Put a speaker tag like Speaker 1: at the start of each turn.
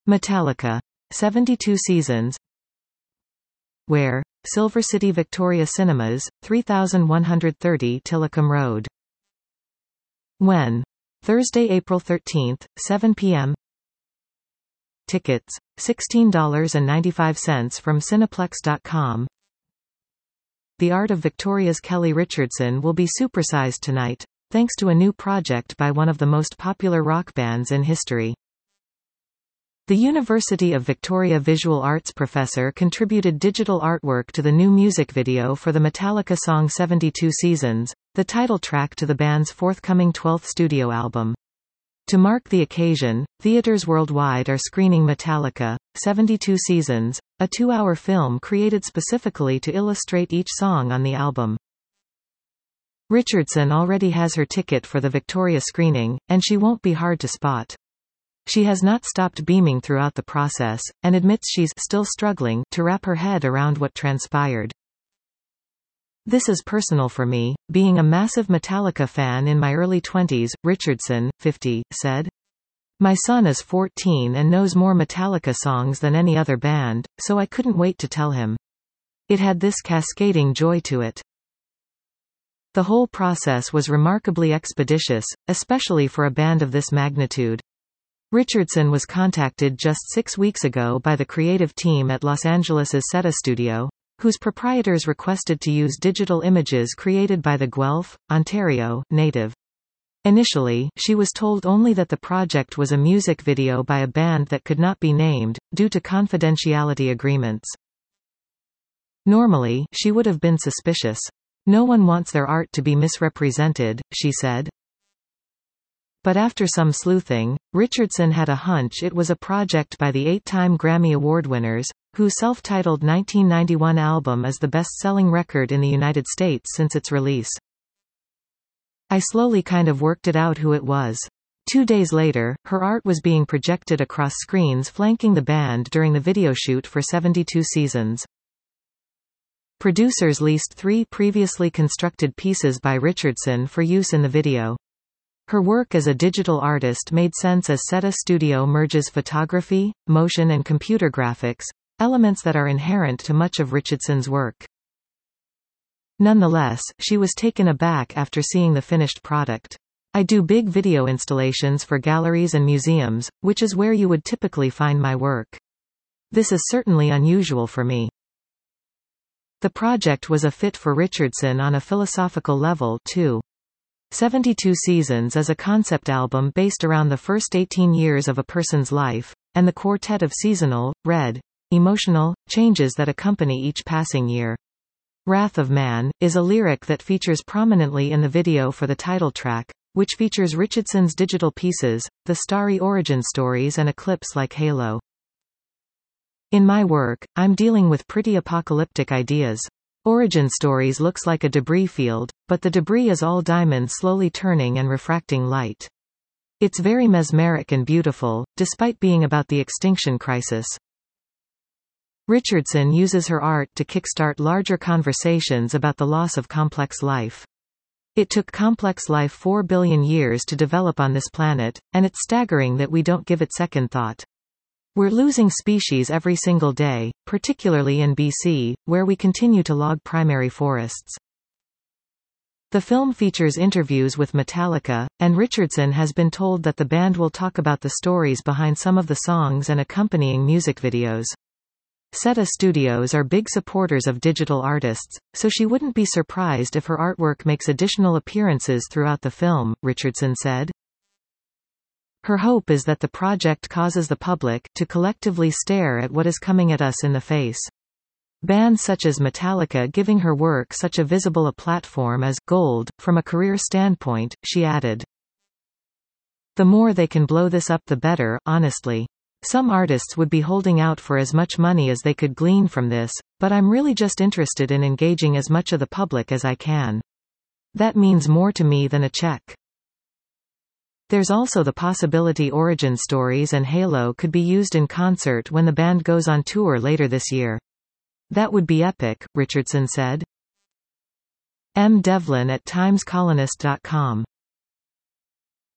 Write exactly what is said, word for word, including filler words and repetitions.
Speaker 1: Metallica. seventy-two Seasons. Where? Silver City Victoria Cinemas, thirty-one thirty Tillicum Road. When? Thursday, April thirteenth, seven p m Tickets, sixteen dollars and ninety-five cents from Cineplex dot com. The Art of Victoria's Kelly Richardson will be supersized tonight, thanks to a new project by one of the most popular rock bands in history. The University of Victoria visual arts professor contributed digital artwork to the new music video for the Metallica song seventy-two Seasons, the title track to the band's forthcoming twelfth studio album. To mark the occasion, theaters worldwide are screening Metallica, seventy-two Seasons, a two-hour film created specifically to illustrate each song on the album. Richardson already has her ticket for the Victoria screening, and she won't be hard to spot. She has not stopped beaming throughout the process, and admits she's still struggling to wrap her head around what transpired. This is personal for me, being a massive Metallica fan in my early twenties, Richardson, fifty, said. My son is fourteen and knows more Metallica songs than any other band, so I couldn't wait to tell him. It had this cascading joy to it. The whole process was remarkably expeditious, especially for a band of this magnitude. Richardson was contacted just six weeks ago by the creative team at Los Angeles' SETA Studio, whose proprietors requested to use digital images created by the Guelph, Ontario, native. Initially, she was told only that the project was a music video by a band that could not be named, due to confidentiality agreements. Normally, she would have been suspicious. No one wants their art to be misrepresented, she said. But after some sleuthing, Richardson had a hunch it was a project by the eight-time Grammy Award winners, whose self-titled nineteen ninety-one album is the best-selling record in the United States since its release. I slowly kind of worked it out who it was. Two days later, her art was being projected across screens flanking the band during the video shoot for seventy-two Seasons. Producers leased three previously constructed pieces by Richardson for use in the video. Her work as a digital artist made sense as SETA Studio merges photography, motion and computer graphics, elements that are inherent to much of Richardson's work. Nonetheless, she was taken aback after seeing the finished product. I do big video installations for galleries and museums, which is where you would typically find my work. This is certainly unusual for me. The project was a fit for Richardson on a philosophical level, too. seventy-two Seasons is a concept album based around the first eighteen years of a person's life, and the quartet of seasonal, red, emotional, changes that accompany each passing year. Wrath of Man is a lyric that features prominently in the video for the title track, which features Richardson's digital pieces, the starry origin stories and a clips like Halo. In my work, I'm dealing with pretty apocalyptic ideas. Origin Stories looks like a debris field, but the debris is all diamonds slowly turning and refracting light. It's very mesmeric and beautiful, despite being about the extinction crisis. Richardson uses her art to kickstart larger conversations about the loss of complex life. It took complex life four billion years to develop on this planet, and it's staggering that we don't give it second thought. We're losing species every single day, particularly in B C, where we continue to log primary forests. The film features interviews with Metallica, and Richardson has been told that the band will talk about the stories behind some of the songs and accompanying music videos. SETA Studios are big supporters of digital artists, so she wouldn't be surprised if her artwork makes additional appearances throughout the film, Richardson said. Her hope is that the project causes the public to collectively stare at what is coming at us in the face. Bands such as Metallica giving her work such a visible a platform as gold, from a career standpoint, she added. The more they can blow this up the better, honestly. Some artists would be holding out for as much money as they could glean from this, but I'm really just interested in engaging as much of the public as I can. That means more to me than a check. There's also the possibility Origin Stories and Halo could be used in concert when the band goes on tour later this year. That would be epic, Richardson said. M. Devlin at Times Colonist dot com